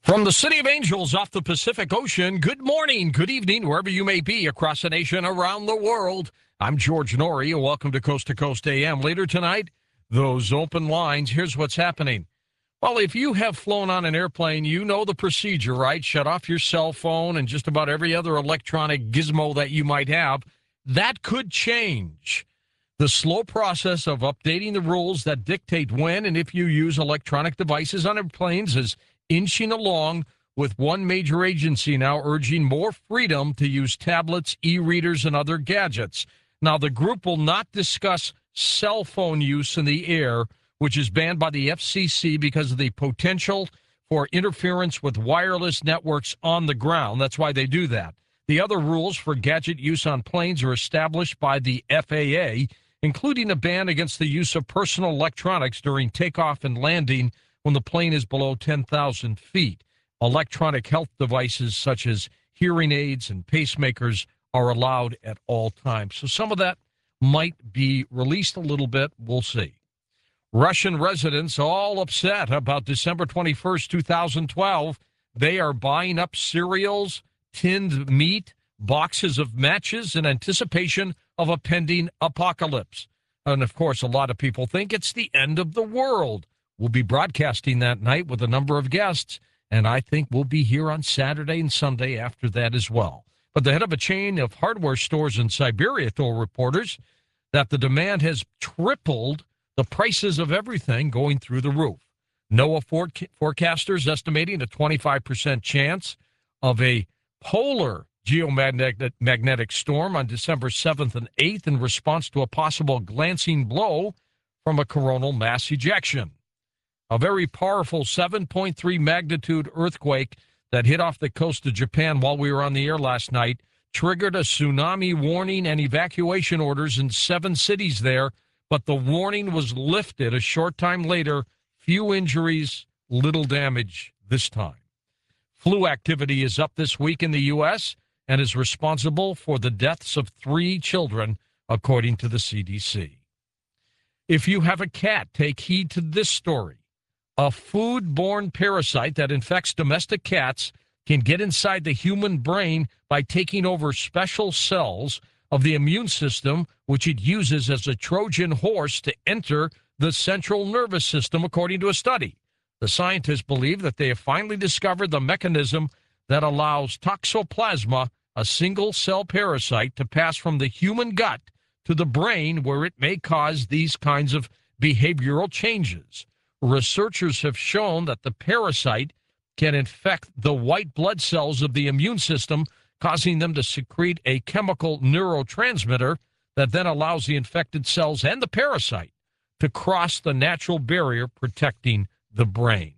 From the City of Angels off the Pacific Ocean, good morning, good evening, wherever you may be across the nation, around the world. I'm George Norrie, and welcome to Coast AM. Later tonight, those open lines. Here's what's happening. Well, if you have flown on an airplane, you know the procedure, right? Shut off your cell phone and just about every other electronic gizmo that you might have. That could change. The slow process of updating the rules that dictate when and if you use electronic devices on airplanes is inching along, with one major agency now urging more freedom to use tablets, e-readers, and other gadgets. Now, the group will not discuss cell phone use in the air, which is banned by the FCC because of the potential for interference with wireless networks on the ground. That's why they do that. The other rules for gadget use on planes are established by the FAA, including a ban against the use of personal electronics during takeoff and landing when the plane is below 10,000 feet. Electronic health devices such as hearing aids and pacemakers are allowed at all times. So some of that might be released a little bit. We'll see. Russian residents all upset about December 21st, 2012. They are buying up cereals, tinned meat, boxes of matches in anticipation of a pending apocalypse. And, of course, a lot of people think it's the end of the world. We'll be broadcasting that night with a number of guests, and I think we'll be here on Saturday and Sunday after that as well. But the head of a chain of hardware stores in Siberia told reporters that the demand has tripled the prices of everything going through the roof. NOAA forecasters estimating a 25% chance of a polar geomagnetic storm on December 7th and 8th in response to a possible glancing blow from a coronal mass ejection. A very powerful 7.3 magnitude earthquake that hit off the coast of Japan while we were on the air last night triggered a tsunami warning and evacuation orders in 7 cities there, but the warning was lifted a short time later. Few injuries, little damage this time. Flu activity is up this week in the U.S. and is responsible for the deaths of 3 children, according to the CDC. If you have a cat, take heed to this story. A food-borne parasite that infects domestic cats can get inside the human brain by taking over special cells of the immune system, which it uses as a Trojan horse to enter the central nervous system, according to a study. The scientists believe that they have finally discovered the mechanism that allows Toxoplasma, a single-cell parasite, to pass from the human gut to the brain, where it may cause these kinds of behavioral changes. Researchers have shown that the parasite can infect the white blood cells of the immune system, causing them to secrete a chemical neurotransmitter that then allows the infected cells and the parasite to cross the natural barrier protecting the brain.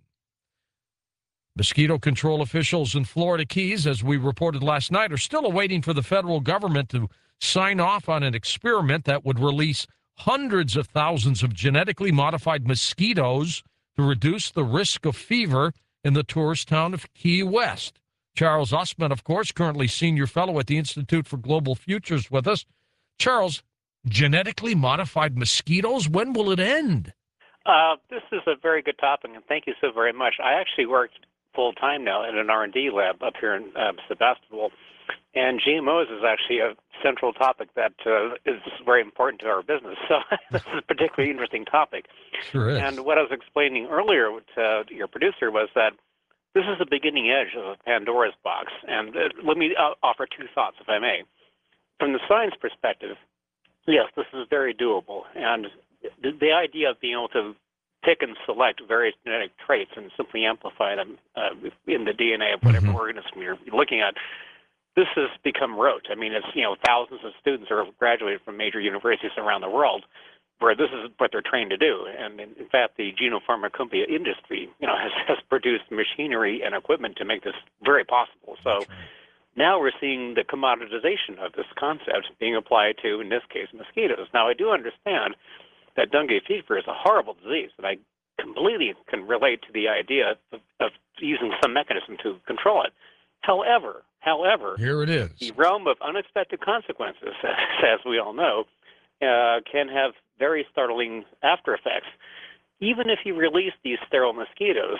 Mosquito control officials in Florida Keys, as we reported last night, are still awaiting for the federal government to sign off on an experiment that would release hundreds of thousands of genetically modified mosquitoes to reduce the risk of fever in the tourist town of Key West. Charles Osman, of course, currently senior fellow at the Institute for Global Futures with us. Charles, genetically modified mosquitoes, when will it end? This is a very good topic, and thank you so very much. I actually work full-time now in an R&D lab up here in Sebastopol, and GMOs is actually a central topic that is very important to our business. So this is a particularly interesting topic. Sure is. And what I was explaining earlier to your producer was that this is the beginning edge of a Pandora's box. And let me offer 2 thoughts, if I may. From the science perspective, yes, this is very doable. And the idea of being able to pick and select various genetic traits and simply amplify them in the DNA of whatever organism you're looking at, this has become rote. I mean, it's, thousands of students are graduated from major universities around the world where this is what they're trained to do. And in fact, the genopharmacopoeia industry, has produced machinery and equipment to make this very possible. So now we're seeing the commoditization of this concept being applied to, in this case, mosquitoes. Now, I do understand that dengue fever is a horrible disease, and I completely can relate to the idea of using some mechanism to control it. However, here it is. The realm of unexpected consequences, as we all know, can have very startling after effects. Even if you release these sterile mosquitoes,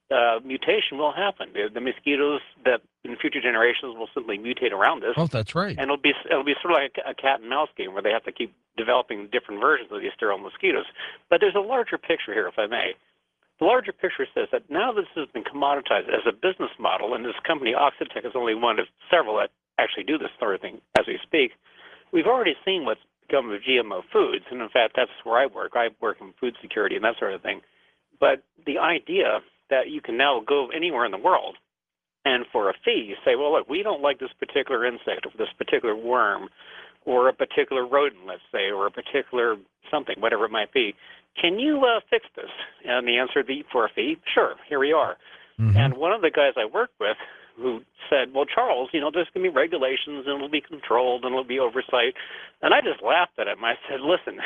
mutation will happen. The mosquitoes that in future generations will simply mutate around this. Oh, that's right. And it'll be sort of like a cat and mouse game where they have to keep developing different versions of these sterile mosquitoes. But there's a larger picture here, if I may. The larger picture says that now this has been commoditized as a business model, and this company, Oxitec, is only one of several that actually do this sort of thing as we speak. We've already seen what's become of GMO foods, and in fact, that's where I work. I work in food security and that sort of thing. But the idea that you can now go anywhere in the world and for a fee say, well, look, we don't like this particular insect or this particular worm or a particular rodent, let's say, or a particular something, whatever it might be. Can you fix this? And the answer would be, for a fee, sure, here we are. Mm-hmm. And one of the guys I work with who said, well, Charles, there's going to be regulations and it'll be controlled and it'll be oversight. And I just laughed at him. I said, listen,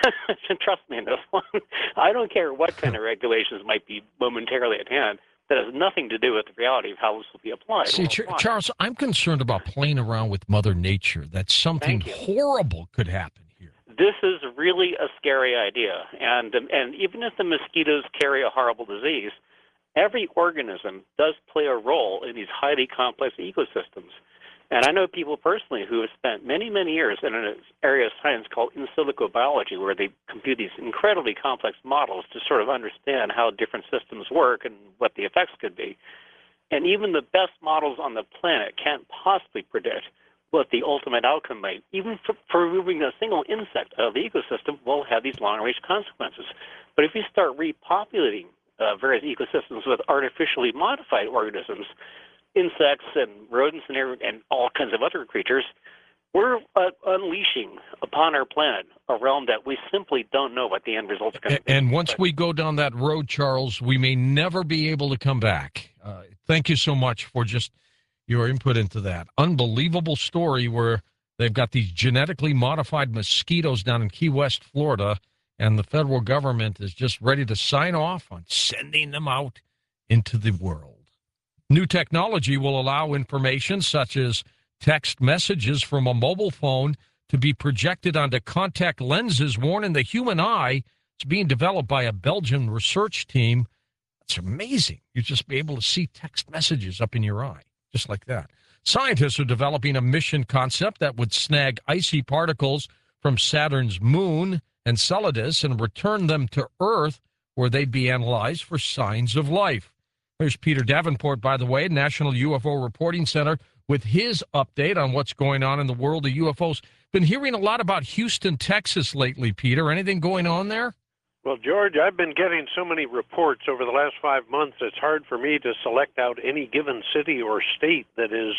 trust me in this one. I don't care what kind of regulations might be momentarily at hand. That has nothing to do with the reality of how this will be applied. See, Charles, I'm concerned about playing around with Mother Nature, that something horrible could happen here. This is really a scary idea. And even if the mosquitoes carry a horrible disease, every organism does play a role in these highly complex ecosystems. And I know people personally who have spent many, many years in an area of science called in silico biology, where they compute these incredibly complex models to sort of understand how different systems work and what the effects could be. And even the best models on the planet can't possibly predict what the ultimate outcome might. Even for removing a single insect out of the ecosystem will have these long-range consequences. But if we start repopulating various ecosystems with artificially modified organisms, insects and rodents and all kinds of other creatures, we're unleashing upon our planet a realm that we simply don't know what the end result's going to be. And once we go down that road, Charles, we may never be able to come back. Thank you so much for just your input into that. Unbelievable story where they've got these genetically modified mosquitoes down in Key West, Florida, and the federal government is just ready to sign off on sending them out into the world. New technology will allow information such as text messages from a mobile phone to be projected onto contact lenses worn in the human eye. It's being developed by a Belgian research team. It's amazing. You just be able to see text messages up in your eye, just like that. Scientists are developing a mission concept that would snag icy particles from Saturn's moon Enceladus and return them to Earth, where they'd be analyzed for signs of life. There's Peter Davenport, by the way, National UFO Reporting Center, with his update on what's going on in the world of UFOs. Been hearing a lot about Houston, Texas lately, Peter. Anything going on there? Well, George, I've been getting so many reports over the last 5 months, it's hard for me to select out any given city or state that is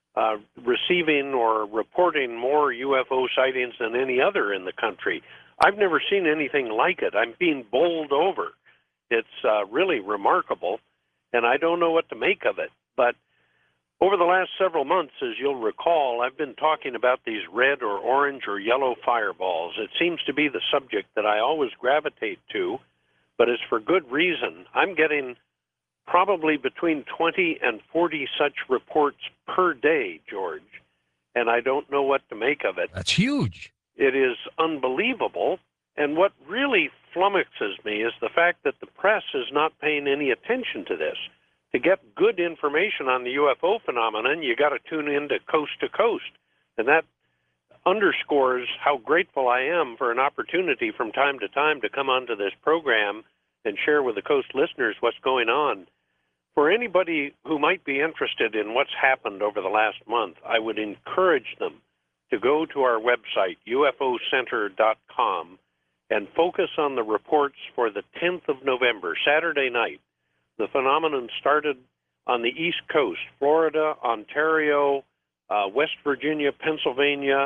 receiving or reporting more UFO sightings than any other in the country. I've never seen anything like it. I'm being bowled over. It's really remarkable, and I don't know what to make of it. But over the last several months, as you'll recall, I've been talking about these red or orange or yellow fireballs. It seems to be the subject that I always gravitate to, but it's for good reason. I'm getting probably between 20 and 40 such reports per day, George, and I don't know what to make of it. That's huge. It is unbelievable, and what really flummoxes me is the fact that the press is not paying any attention to this. To get good information on the UFO phenomenon, you got to tune into Coast to Coast, and that underscores how grateful I am for an opportunity from time to time to come onto this program and share with the Coast listeners what's going on. For anybody who might be interested in what's happened over the last month, I would encourage them to go to our website, ufocenter.com, and focus on the reports for the 10th of November, Saturday night. The phenomenon started on the East Coast, Florida, Ontario, West Virginia, Pennsylvania,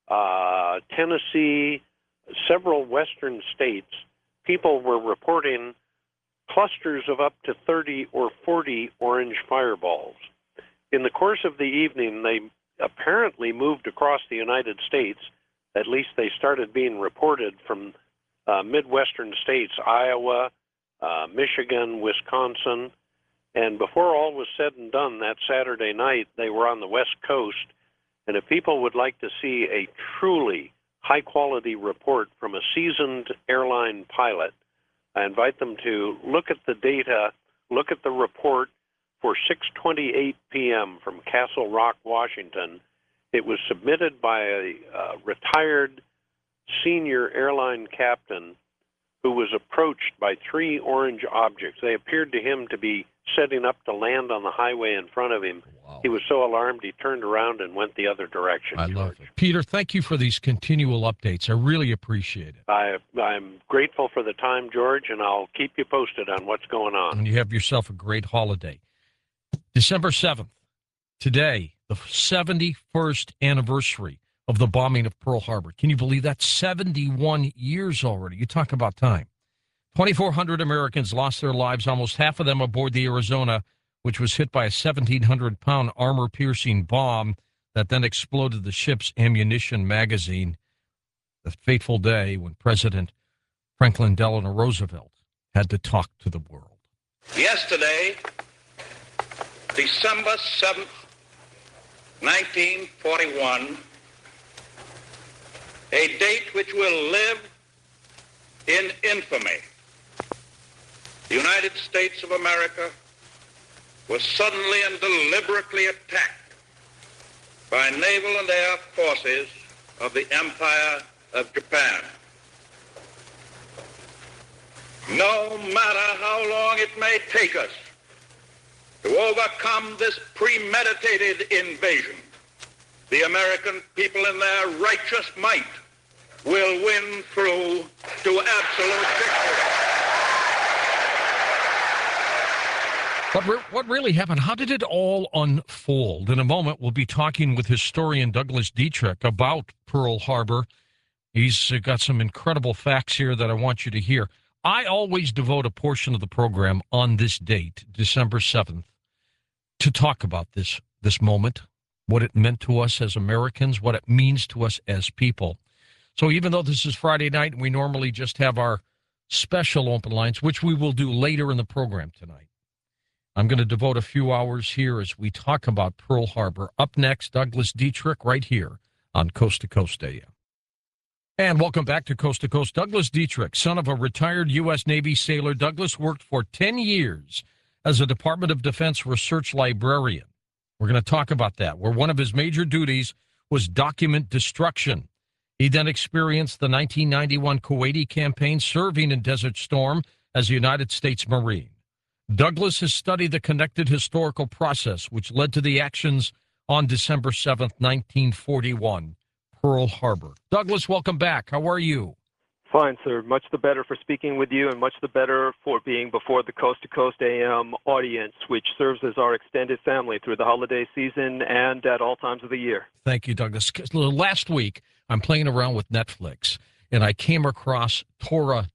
Tennessee, several western states. People were reporting clusters of up to 30 or 40 orange fireballs. In the course of the evening, they apparently moved across the United States. At least they started being reported from Midwestern states, Iowa, Michigan, Wisconsin, and before all was said and done that Saturday night, they were on the West Coast. And if people would like to see a truly high-quality report from a seasoned airline pilot, I invite them to look at the data look at the report for 6:28 p.m. from Castle Rock, Washington. It was submitted by a retired senior airline captain who was approached by 3 orange objects. They appeared to him to be setting up to land on the highway in front of him. Wow. He was so alarmed he turned around and went the other direction. I love it. Peter, thank you for these continual updates. I really appreciate it. I'm grateful for the time, George, and I'll keep you posted on what's going on. And you have yourself a great holiday. December 7th, today, the 71st anniversary of the bombing of Pearl Harbor. Can you believe that? 71 years already. You talk about time. 2,400 Americans lost their lives, almost half of them aboard the Arizona, which was hit by a 1,700-pound armor-piercing bomb that then exploded the ship's ammunition magazine. The fateful day when President Franklin Delano Roosevelt had to talk to the world. Yesterday, December 7th, 1941, a date which will live in infamy. The United States of America was suddenly and deliberately attacked by naval and air forces of the Empire of Japan. No matter how long it may take us to overcome this premeditated invasion, the American people in their righteous might will win through to absolute victory. What really happened? How did it all unfold? In a moment, we'll be talking with historian Douglas Dietrich about Pearl Harbor. He's got some incredible facts here that I want you to hear. I always devote a portion of the program on this date, December 7th, to talk about this moment, what it meant to us as Americans, what it means to us as people. So even though this is Friday night, and we normally just have our special open lines, which we will do later in the program tonight, I'm going to devote a few hours here as we talk about Pearl Harbor. Up next, Douglas Dietrich right here on Coast to Coast AM. And welcome back to Coast. Douglas Dietrich, son of a retired U.S. Navy sailor, Douglas worked for 10 years as a Department of Defense research librarian. We're going to talk about that, where one of his major duties was document destruction. He then experienced the 1991 Kuwaiti campaign, serving in Desert Storm as a United States Marine. Douglas has studied the connected historical process which led to the actions on December 7th, 1941, Pearl Harbor. Douglas, welcome back. How are you? Fine, sir. Much the better for speaking with you, and much the better for being before the Coast to Coast AM audience, which serves as our extended family through the holiday season and at all times of the year. Thank you, Douglas. Last week, I'm playing around with Netflix, and I came across Tora.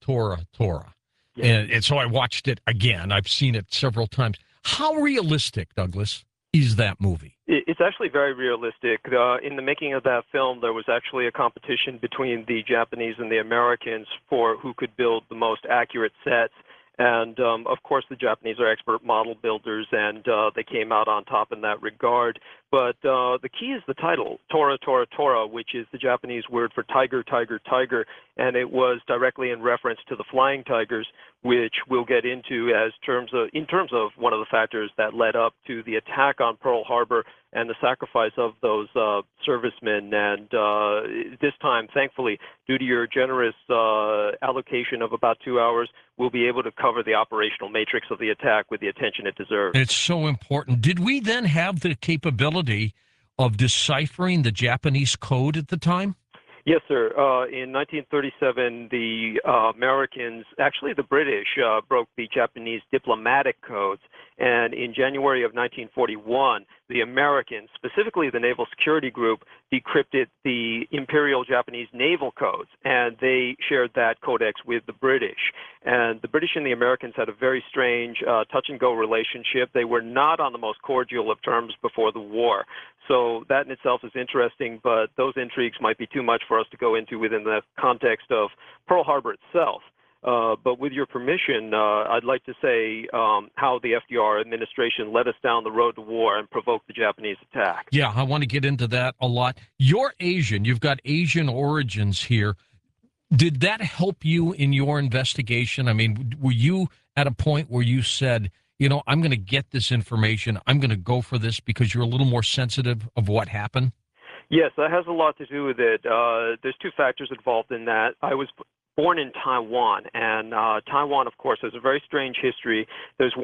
Yeah. And so I watched it again. I've seen it several times. How realistic, Douglas, is that movie? It's actually very realistic. In the making of that film, there was actually a competition between the Japanese and the Americans for who could build the most accurate sets. And, of course, the Japanese are expert model builders, and they came out on top in that regard. But the key is the title, Tora, which is the Japanese word for tiger, and it was directly in reference to the Flying Tigers, which we'll get into in terms of one of the factors that led up to the attack on Pearl Harbor and the sacrifice of those servicemen. And this time, thankfully, due to your generous allocation of about 2 hours, we'll be able to cover the operational matrix of the attack with the attention it deserves. It's so important. Did we then have the capability of deciphering the Japanese code at the time? Yes, sir. In 1937, the Americans, actually the British, broke the Japanese diplomatic codes. And in January of 1941, the Americans, specifically the Naval Security Group, decrypted the Imperial Japanese naval codes, and they shared that codex with the British. And the British and the Americans had a very strange touch-and-go relationship. They were not on the most cordial of terms before the war. So that in itself is interesting, but those intrigues might be too much for us to go into within the context of Pearl Harbor itself. But with your permission, I'd like to say how the FDR administration led us down the road to war and provoked the Japanese attack. Yeah, I want to get into that a lot. You're Asian. You've got Asian origins here. Did that help you in your investigation? I mean, were you at a point where you said, I'm going to get this information. I'm going to go for this because you're a little more sensitive of what happened? Yes, that has a lot to do with it. There's two factors involved in that. I was born in Taiwan, and Taiwan, of course, has a very strange history. There's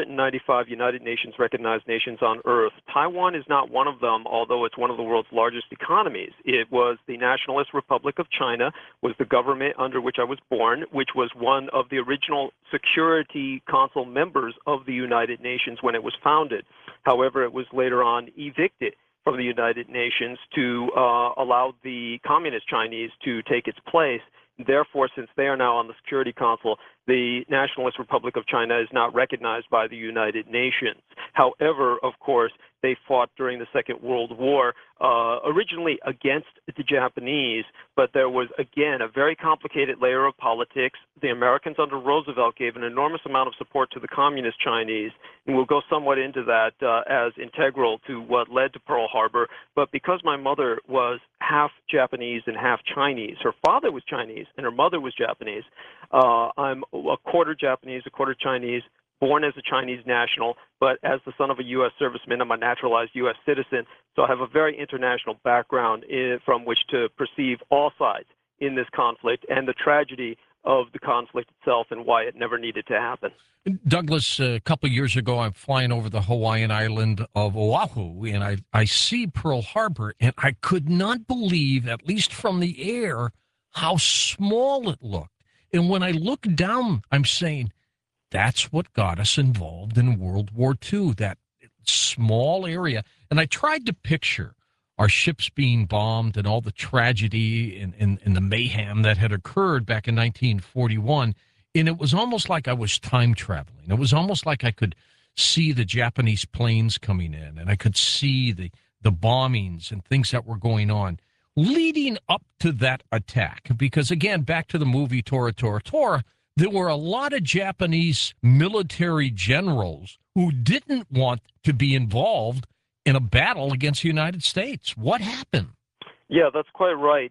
195 United Nations recognized nations on Earth. Taiwan is not one of them, although it's one of the world's largest economies. It was the Nationalist Republic of China, was the government under which I was born, which was one of the original Security Council members of the United Nations when it was founded. However, it was later on evicted from the United Nations to allow the Communist Chinese to take its place. Therefore, since they are now on the Security Council, the Nationalist Republic of China is not recognized by the United Nations. However, of course, they fought during the Second World War, originally against the Japanese, but there was, again, a very complicated layer of politics. The Americans under Roosevelt gave an enormous amount of support to the Communist Chinese, and we'll go somewhat into that as integral to what led to Pearl Harbor. But because my mother was half Japanese and half Chinese, her father was Chinese and her mother was Japanese, I'm a quarter Japanese, a quarter Chinese, born as a Chinese national, but as the son of a U.S. serviceman, I'm a naturalized U.S. citizen. So I have a very international background from which to perceive all sides in this conflict and the tragedy of the conflict itself and why it never needed to happen. Douglas, a couple of years ago, I'm flying over the Hawaiian island of Oahu, and I see Pearl Harbor, and I could not believe, at least from the air, how small it looked. And when I look down, I'm saying, that's what got us involved in World War II, that small area. And I tried to picture our ships being bombed and all the tragedy and the mayhem that had occurred back in 1941. And it was almost like I was time traveling. It was almost like I could see the Japanese planes coming in, and I could see the bombings and things that were going on leading up to that attack. Because, again, back to the movie Tora, Tora, Tora, there were a lot of Japanese military generals who didn't want to be involved in a battle against the United States. What happened? Yeah, that's quite right.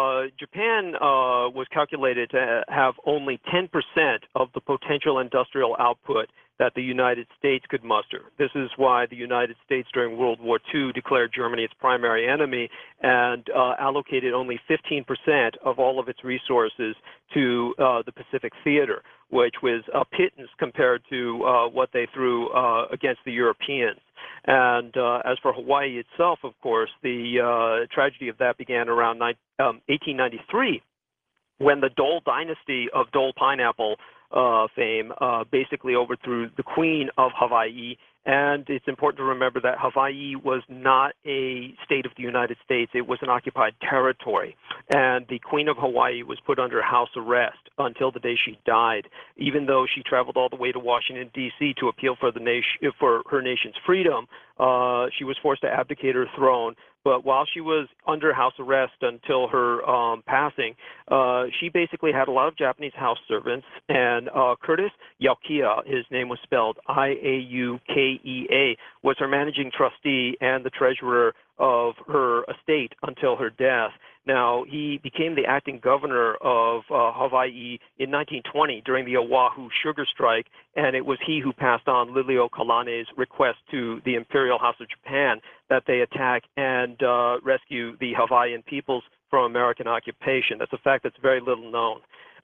Japan was calculated to have only 10% of the potential industrial output that the United States could muster. This is why the United States during World War II declared Germany its primary enemy and allocated only 15% of all of its resources to the Pacific Theater, which was a pittance compared to what they threw against the Europeans. And as for Hawaii itself, of course, the tragedy of that began around 1893 when the Dole dynasty of Dole pineapple fame basically overthrew the Queen of Hawaii. And it's important to remember that Hawaii was not a state of the United States. It was an occupied territory. And the Queen of Hawaii was put under house arrest until the day she died, even though she traveled all the way to Washington, D.C. to appeal for her nation's freedom. She was forced to abdicate her throne. But while she was under house arrest until her passing, she basically had a lot of Japanese house servants. And Curtis Iaukea, his name was spelled I-A-U-K-E-A, was her managing trustee and the treasurer of her estate until her death. Now, he became the acting governor of Hawaii in 1920 during the Oahu sugar strike, and it was he who passed on Liliuokalani's request to the Imperial House of Japan that they attack and rescue the Hawaiian peoples from American occupation. That's a fact that's very little known.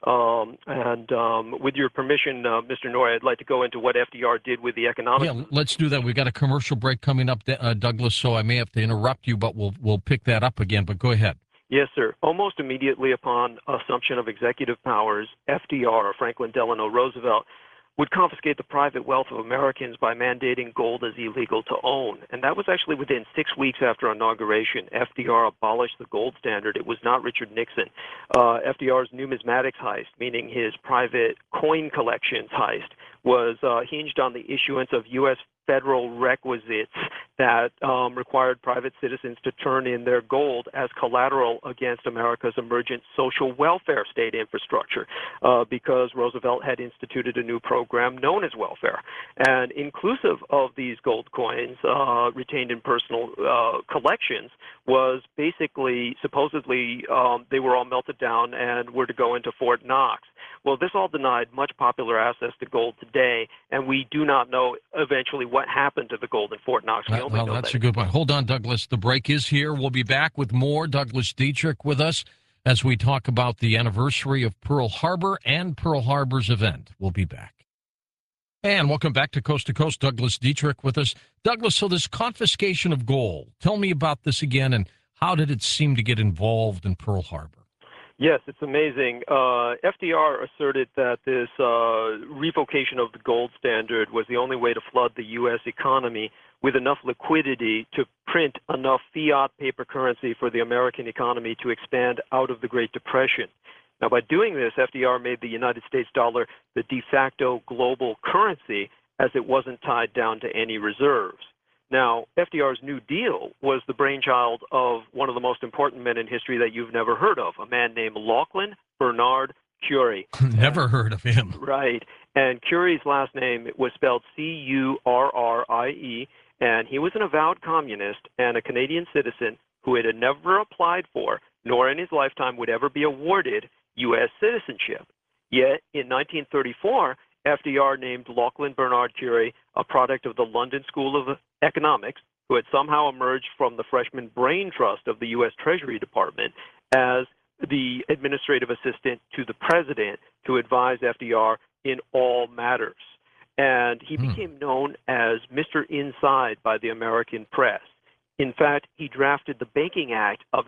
With your permission, Mr. Norrie, I'd like to go into what FDR did with the economic. Yeah, let's do that. We've got a commercial break coming up, Douglas, so I may have to interrupt you, but we'll pick that up again. But go ahead. Yes, sir. Almost immediately upon assumption of executive powers, FDR, or Franklin Delano Roosevelt, would confiscate the private wealth of Americans by mandating gold as illegal to own. And that was actually within 6 weeks after inauguration. FDR abolished the gold standard. It was not Richard Nixon. FDR's numismatics heist, meaning his private coin collections heist, was hinged on the issuance of U.S. federal requisites that required private citizens to turn in their gold as collateral against America's emergent social welfare state infrastructure, because Roosevelt had instituted a new program known as welfare. And inclusive of these gold coins retained in personal collections was basically, supposedly, they were all melted down and were to go into Fort Knox. Well, this all denied much popular access to gold today, and we do not know eventually what happened to the gold in Fort Knox. We only know that's that a good one. Hold on, Douglas. The break is here. We'll be back with more. Douglas Dietrich with us as we talk about the anniversary of Pearl Harbor and Pearl Harbor's event. We'll be back. And welcome back to Coast. Douglas Dietrich with us. Douglas, so this confiscation of gold, tell me about this again, and how did it seem to get involved in Pearl Harbor? Yes, it's amazing. FDR asserted that this revocation of the gold standard was the only way to flood the U.S. economy with enough liquidity to print enough fiat paper currency for the American economy to expand out of the Great Depression. Now, by doing this, FDR made the United States dollar the de facto global currency, as it wasn't tied down to any reserves. Now, FDR's New Deal was the brainchild of one of the most important men in history that you've never heard of, a man named Lachlan Bernard Currie. Never heard of him. Right. And Curie's last name was spelled Currie, and he was an avowed communist and a Canadian citizen who had never applied for, nor in his lifetime would ever be awarded, U.S. citizenship. Yet, in 1934, FDR named Lachlan Bernard Currie a product of the London School of Economics, who had somehow emerged from the freshman brain trust of the U.S. Treasury Department as the administrative assistant to the president to advise FDR in all matters. And he became known as Mr. Inside by the American press. In fact, he drafted the Banking Act of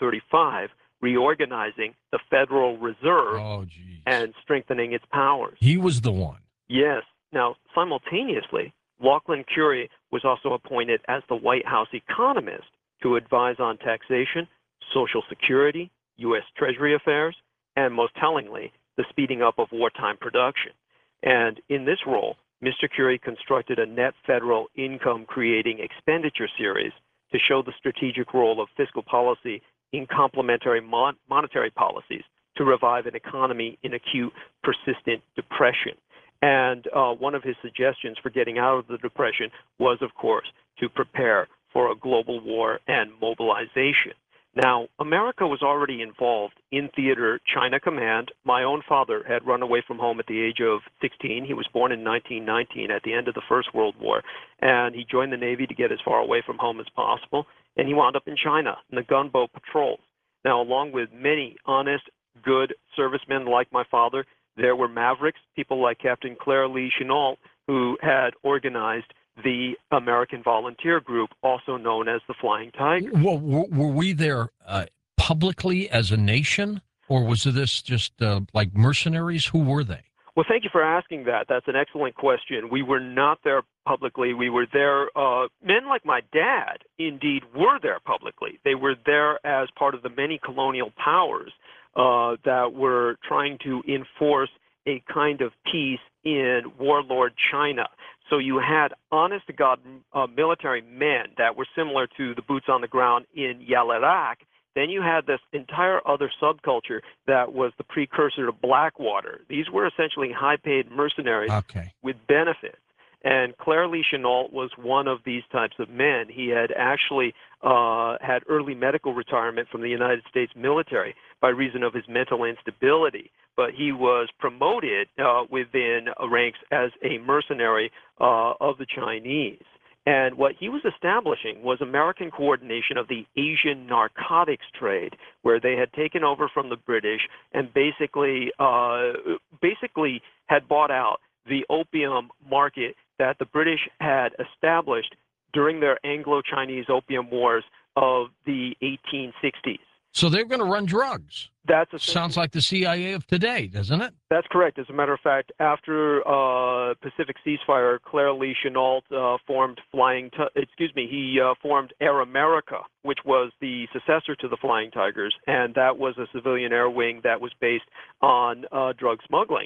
1935, reorganizing the Federal Reserve and strengthening its powers. He was the one. Yes. Now, simultaneously, Lachlan Currie was also appointed as the White House economist to advise on taxation, Social Security, U.S. Treasury affairs, and most tellingly, the speeding up of wartime production. And in this role, Mr. Currie constructed a net federal income-creating expenditure series to show the strategic role of fiscal policy in complementary monetary policies to revive an economy in acute, persistent depression. And one of his suggestions for getting out of the Depression was, of course, to prepare for a global war and mobilization. Now, America was already involved in theater China Command. My own father had run away from home at the age of 16. He was born in 1919 at the end of the First World War, and he joined the Navy to get as far away from home as possible, and he wound up in China in the gunboat patrols. Now, along with many honest, good servicemen like my father, there were mavericks, people like Captain Claire Lee Chennault, who had organized the American Volunteer Group, also known as the Flying Tigers. Well, were we there publicly as a nation, or was this just like mercenaries? Who were they? Well, thank you for asking that. That's an excellent question. We were not there publicly. We were there, men like my dad, indeed, were there publicly. They were there as part of the many colonial powers that were trying to enforce a kind of peace in warlord China. So you had honest-to-God military men that were similar to the boots on the ground in Yalarak. Then you had this entire other subculture that was the precursor to Blackwater. These were essentially high-paid mercenaries with benefits. And Claire Lee Chennault was one of these types of men. He had actually had early medical retirement from the United States military by reason of his mental instability. But he was promoted within ranks as a mercenary of the Chinese. And what he was establishing was American coordination of the Asian narcotics trade, where they had taken over from the British and basically had bought out the opium market that the British had established during their Anglo-Chinese opium wars of the 1860s. So they're going to run drugs. Sounds like the CIA of today, doesn't it? That's correct. As a matter of fact, after Pacific ceasefire, Claire Lee Chennault formed formed Air America, which was the successor to the Flying Tigers, and that was a civilian air wing that was based on drug smuggling.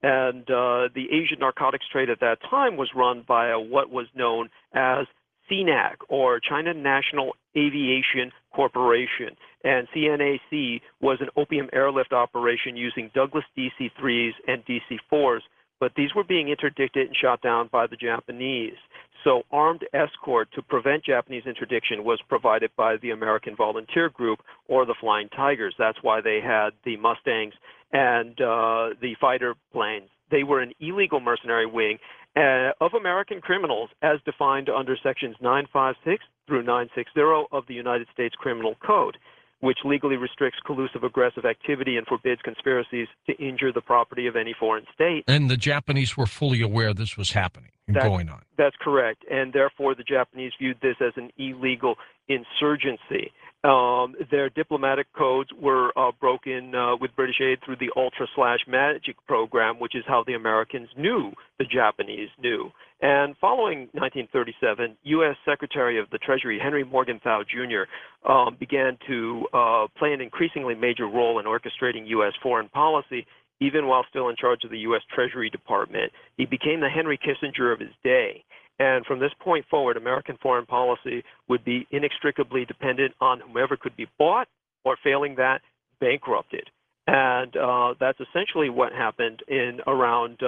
And the Asian narcotics trade at that time was run by what was known as CNAC, or China National Aviation Corporation. And CNAC was an opium airlift operation using Douglas DC-3s and DC-4s, but these were being interdicted and shot down by the Japanese. So armed escort to prevent Japanese interdiction was provided by the American Volunteer Group, or the Flying Tigers. That's why they had the Mustangs and the fighter planes. They were an illegal mercenary wing of American criminals as defined under sections 956 through 960 of the United States Criminal Code, which legally restricts collusive aggressive activity and forbids conspiracies to injure the property of any foreign state. And the Japanese were fully aware this was happening and going on. That's correct. And therefore, the Japanese viewed this as an illegal insurgency. Their diplomatic codes were broken with British aid through the Ultra/Magic program, which is how the Americans knew the Japanese knew. And following 1937, U.S. Secretary of the Treasury Henry Morgenthau Jr. Began to play an increasingly major role in orchestrating U.S. foreign policy, even while still in charge of the U.S. Treasury Department. He became the Henry Kissinger of his day. And from this point forward, American foreign policy would be inextricably dependent on whomever could be bought, or failing that, bankrupted. And that's essentially what happened in around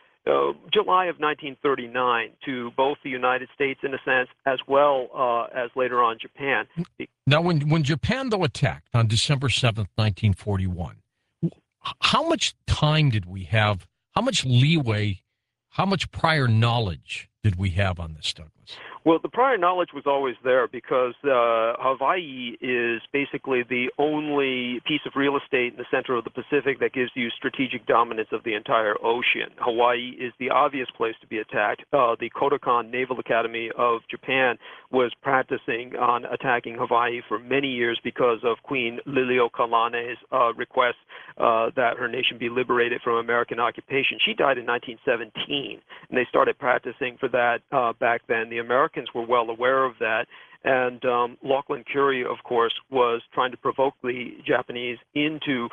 July of 1939 to both the United States, in a sense, as well as later on Japan. Now, when Japan, though, attacked on December 7th, 1941, how much time did we have, how much leeway, how much prior knowledge did we have on this, Douglas? Well, the prior knowledge was always there because Hawaii is basically the only piece of real estate in the center of the Pacific that gives you strategic dominance of the entire ocean. Hawaii is the obvious place to be attacked. The Kodokan Naval Academy of Japan was practicing on attacking Hawaii for many years because of Queen Liliuokalani's request that her nation be liberated from American occupation. She died in 1917, and they started practicing for that back then. The Americans were well aware of that, and Lachlan Curie, of course, was trying to provoke the Japanese into,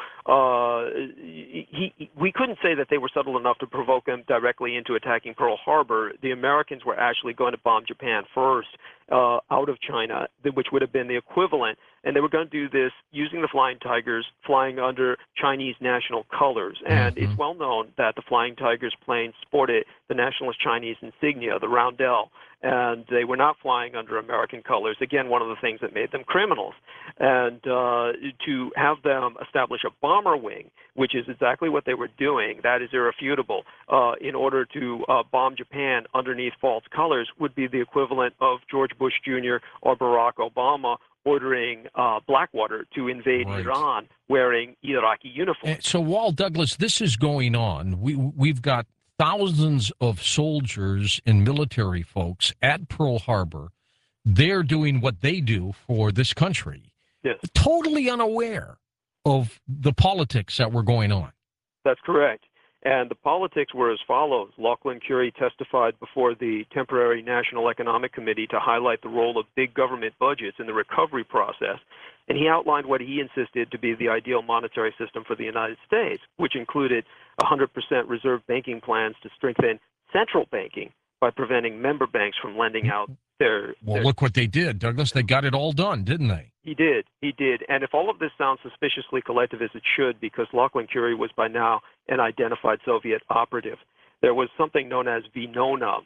we couldn't say that they were subtle enough to provoke them directly into attacking Pearl Harbor. The Americans were actually going to bomb Japan first out of China, which would have been the equivalent, and they were going to do this using the Flying Tigers, flying under Chinese national colors. And it's well known that the Flying Tigers plane sported the nationalist Chinese insignia, the roundel, and they were not flying under American colors. Again, one of the things that made them criminals. And to have them establish a bomber wing, which is exactly what they were doing, that is irrefutable, in order to bomb Japan underneath false colors, would be the equivalent of George Bush Jr. or Barack Obama ordering Blackwater to invade Iran wearing Iraqi uniforms. So, while, Douglas, this is going on, we've got thousands of soldiers and military folks at Pearl Harbor. They're doing what they do for this country, totally unaware of the politics that were going on. That's correct. And the politics were as follows. Lachlan Curie testified before the Temporary National Economic Committee to highlight the role of big government budgets in the recovery process. And he outlined what he insisted to be the ideal monetary system for the United States, which included 100% reserve banking plans to strengthen central banking by preventing member banks from lending out their... Well, look what they did, Douglas. They got it all done, didn't they? He did. And if all of this sounds suspiciously collective, as it should, because Lachlan Curie was by now an identified Soviet operative, there was something known as Venona,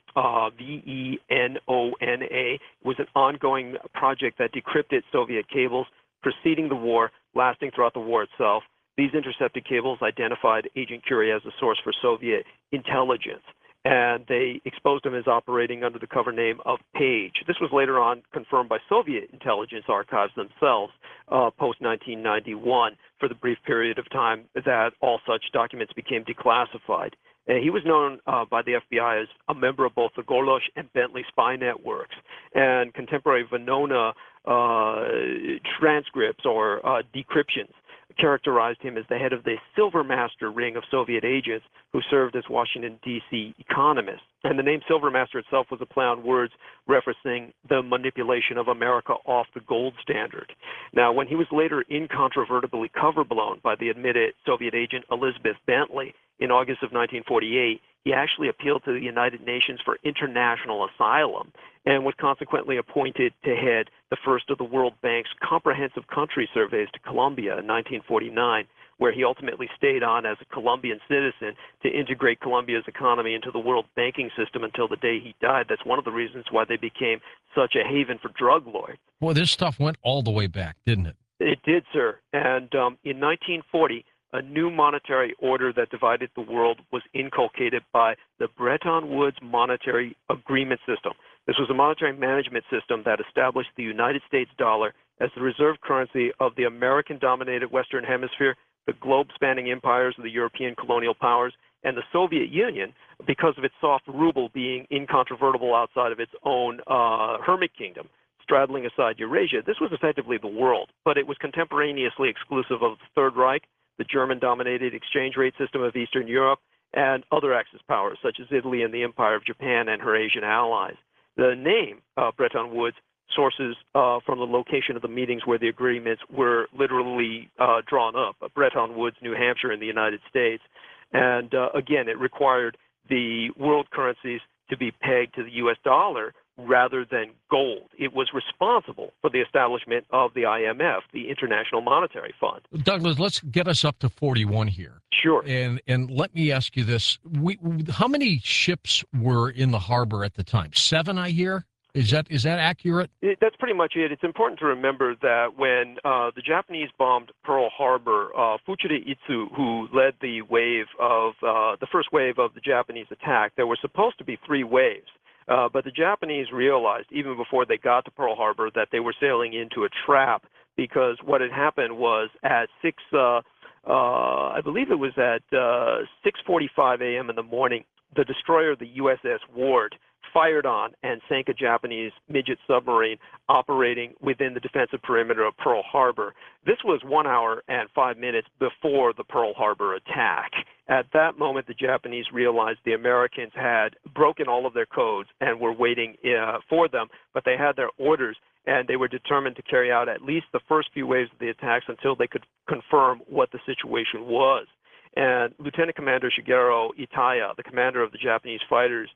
Venona. It was an ongoing project that decrypted Soviet cables preceding the war, lasting throughout the war itself. These intercepted cables identified Agent Curie as a source for Soviet intelligence, and they exposed him as operating under the cover name of Page. This was later on confirmed by Soviet intelligence archives themselves post-1991 for the brief period of time that all such documents became declassified. And he was known by the FBI as a member of both the Golosh and Bentley spy networks. And contemporary Venona transcripts or decryptions characterized him as the head of the Silver Master ring of Soviet agents who served as Washington, D.C. economists. And the name Silver Master itself was a play on words referencing the manipulation of America off the gold standard. Now, when he was later incontrovertibly cover-blown by the admitted Soviet agent Elizabeth Bentley in August of 1948, he actually appealed to the United Nations for international asylum and was consequently appointed to head the first of the World Bank's comprehensive country surveys to Colombia in 1949, where he ultimately stayed on as a Colombian citizen to integrate Colombia's economy into the world banking system until the day he died. That's one of the reasons why they became such a haven for drug lords. Boy, this stuff went all the way back, didn't it? It did, sir. And in 1940, a new monetary order that divided the world was inculcated by the Bretton Woods Monetary Agreement System. This was a monetary management system that established the United States dollar as the reserve currency of the American-dominated Western Hemisphere, the globe-spanning empires of the European colonial powers, and the Soviet Union, because of its soft ruble being incontrovertible outside of its own hermit kingdom, straddling aside Eurasia. This was effectively the world, but it was contemporaneously exclusive of the Third Reich, the German-dominated exchange rate system of Eastern Europe, and other Axis powers such as Italy and the Empire of Japan and her Asian allies. The name Bretton Woods sources from the location of the meetings where the agreements were literally drawn up, Bretton Woods, New Hampshire in the United States. And again, it required the world currencies to be pegged to the U.S. dollar rather than gold. It was responsible for the establishment of the IMF, the International Monetary Fund. Douglas, let's get us up to 41 here. Sure. And let me ask you this. How many ships were in the harbor at the time? 7, I hear? Is that accurate? That's pretty much it. It's important to remember that when the Japanese bombed Pearl Harbor, Fuchida Itsu, who led the first wave of the Japanese attack, there were supposed to be 3 waves. But the Japanese realized, even before they got to Pearl Harbor, that they were sailing into a trap, because what had happened was at I believe it was at 6:45 a.m. in the morning, the destroyer, the USS Ward, fired on and sank a Japanese midget submarine operating within the defensive perimeter of Pearl Harbor. This was 1 hour and 5 minutes before the Pearl Harbor attack. At that moment, the Japanese realized the Americans had broken all of their codes and were waiting for them, but they had their orders, and they were determined to carry out at least the first few waves of the attacks until they could confirm what the situation was. And Lieutenant Commander Shigeru Itaya, the commander of the Japanese fighters,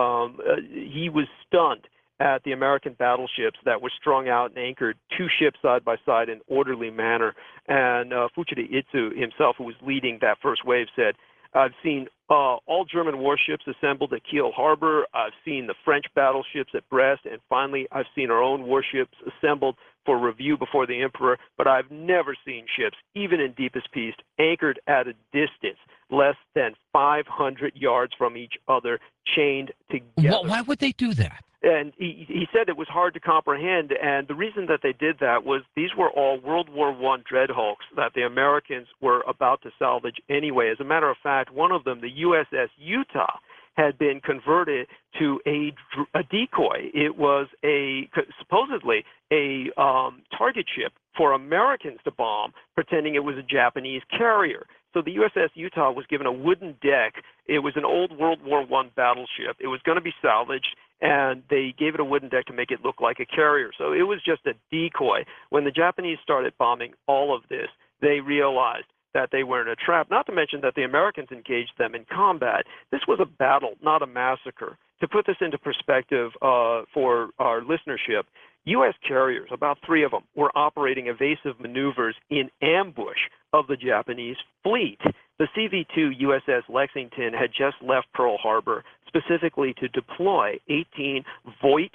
he was stunned at the American battleships that were strung out and anchored 2 ships side by side in orderly manner. And Fuchida Itsu himself, who was leading that first wave, said, "I've seen all German warships assembled at Kiel Harbor. I've seen the French battleships at Brest, and finally I've seen our own warships assembled for review before the Emperor, but I've never seen ships, even in deepest peace, anchored at a distance less than 500 yards from each other, chained together." Why would they do that? And he said it was hard to comprehend, and the reason that they did that was these were all World War I dreadhulks that the Americans were about to salvage anyway. As a matter of fact, one of them, the USS Utah, had been converted to a decoy. It was supposedly a target ship for Americans to bomb, pretending it was a Japanese carrier. So the USS Utah was given a wooden deck. It was an old World War I battleship. It was going to be salvaged, and they gave it a wooden deck to make it look like a carrier. So it was just a decoy. When the Japanese started bombing all of this, they realized that they were in a trap, not to mention that the Americans engaged them in combat. This was a battle, not a massacre. To put this into perspective for our listenership, U.S. carriers, about 3 of them, were operating evasive maneuvers in ambush of the Japanese fleet. The CV-2 USS Lexington had just left Pearl Harbor specifically to deploy 18 Voight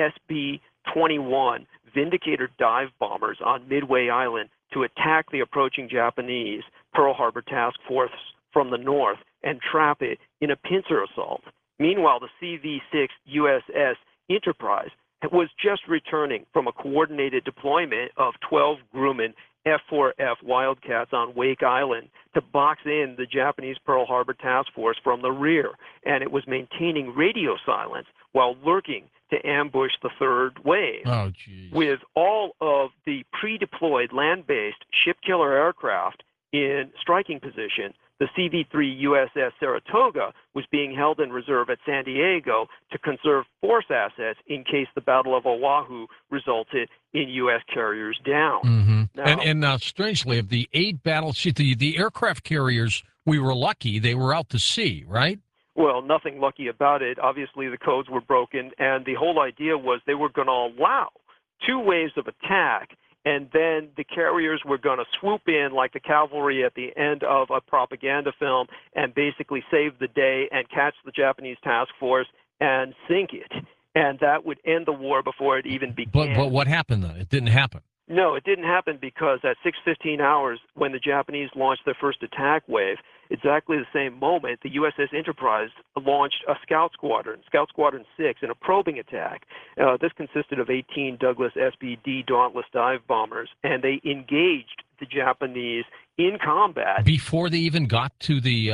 SB-21 Vindicator dive bombers on Midway Island to attack the approaching Japanese Pearl Harbor Task Force from the north and trap it in a pincer assault. Meanwhile, the CV-6 USS Enterprise was just returning from a coordinated deployment of 12 Grumman F-4F Wildcats on Wake Island to box in the Japanese Pearl Harbor Task Force from the rear, and it was maintaining radio silence while lurking to ambush the third wave. Oh, geez. With all of the pre-deployed land-based ship-killer aircraft in striking position. The CV-3 USS Saratoga was being held in reserve at San Diego to conserve force assets in case the Battle of Oahu resulted in U.S. carriers down. Mm-hmm. Now, and strangely, of the 8 battleships, the aircraft carriers, we were lucky they were out to sea, right? well, nothing lucky about it. Obviously, the codes were broken, and the whole idea was they were going to allow 2 waves of attack, and then the carriers were going to swoop in like the cavalry at the end of a propaganda film and basically save the day and catch the Japanese task force and sink it. And that would end the war before it even began. But what happened then? It didn't happen. No, it didn't happen because at 6:15 hours, when the Japanese launched their first attack wave, exactly the same moment, the USS Enterprise launched a Scout Squadron 6, in a probing attack. This consisted of 18 Douglas SBD Dauntless dive bombers, and they engaged the Japanese in combat. Before they even got to the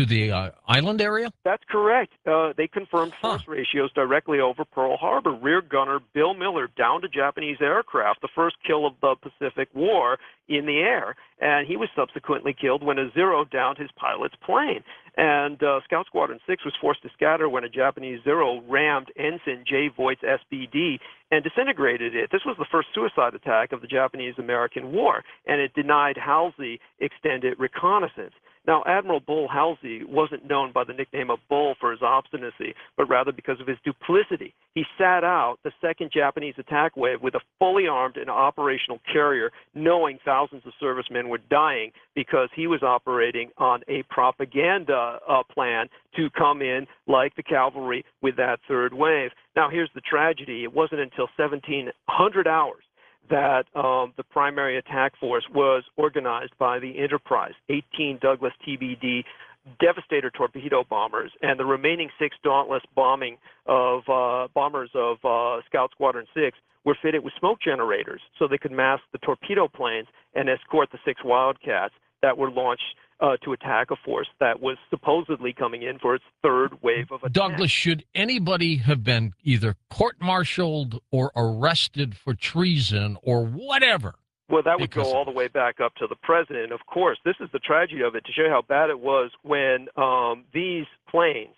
island area? That's correct. They confirmed force ratios directly over Pearl Harbor. Rear gunner Bill Miller downed a Japanese aircraft, the first kill of the Pacific War, in the air, and he was subsequently killed when a Zero downed his pilot's plane. And Scout Squadron 6 was forced to scatter when a Japanese Zero rammed Ensign J. Voigt's SBD and disintegrated it. This was the first suicide attack of the Japanese-American War, and it denied Halsey extended reconnaissance. Now, Admiral Bull Halsey wasn't known by the nickname of Bull for his obstinacy, but rather because of his duplicity. He sat out the second Japanese attack wave with a fully armed and operational carrier, knowing thousands of servicemen were dying because he was operating on a propaganda plan to come in like the cavalry with that third wave. Now, here's the tragedy. It wasn't until 1700 hours that the primary attack force was organized by the Enterprise, 18 Douglas TBD Devastator torpedo bombers, and the remaining 6 Dauntless bombers of Scout Squadron 6 were fitted with smoke generators so they could mask the torpedo planes and escort the 6 Wildcats that were launched to attack a force that was supposedly coming in for its third wave of attack. Douglas, should anybody have been either court-martialed or arrested for treason or whatever? Well, that would go all the way back up to the president. Of course, this is the tragedy of it, to show you how bad it was when these planes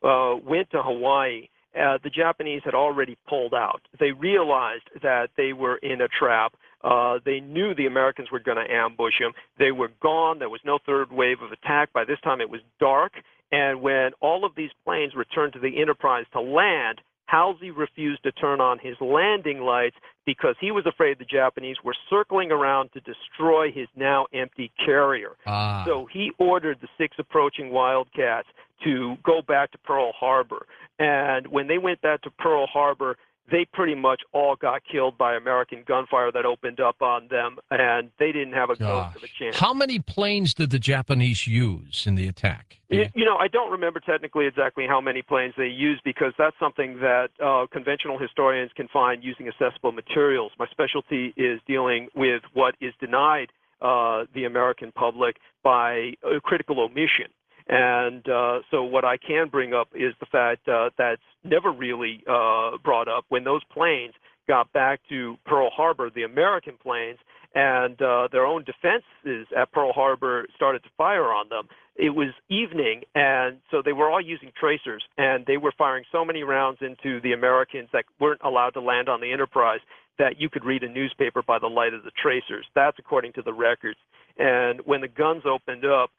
went to Hawaii. The Japanese had already pulled out. They realized that they were in a trap. They knew the Americans were going to ambush them. They were gone. There was no third wave of attack. By this time, it was dark. And when all of these planes returned to the Enterprise to land, Halsey refused to turn on his landing lights because he was afraid the Japanese were circling around to destroy his now empty carrier. So he ordered the 6 approaching Wildcats to go back to Pearl Harbor. And when they went back to Pearl Harbor, they pretty much all got killed by American gunfire that opened up on them, and they didn't have a ghost of a chance. How many planes did the Japanese use in the attack? You know, I don't remember technically exactly how many planes they used because that's something that conventional historians can find using accessible materials. My specialty is dealing with what is denied the American public by critical omission. And so what I can bring up is the fact that's never really brought up. When those planes got back to Pearl Harbor, the American planes, and their own defenses at Pearl Harbor started to fire on them, it was evening, and so they were all using tracers, and they were firing so many rounds into the Americans that weren't allowed to land on the Enterprise that you could read a newspaper by the light of the tracers. That's according to the records. And when the guns opened up,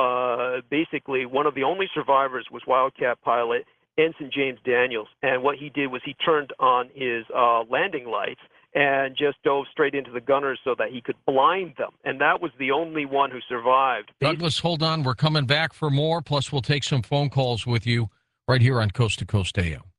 basically one of the only survivors was Wildcat pilot Ensign James Daniels, and what he did was he turned on his landing lights and just dove straight into the gunners so that he could blind them, and that was the only one who survived. Douglas, hold on. We're coming back for more, plus we'll take some phone calls with you right here on Coast to Coast AM.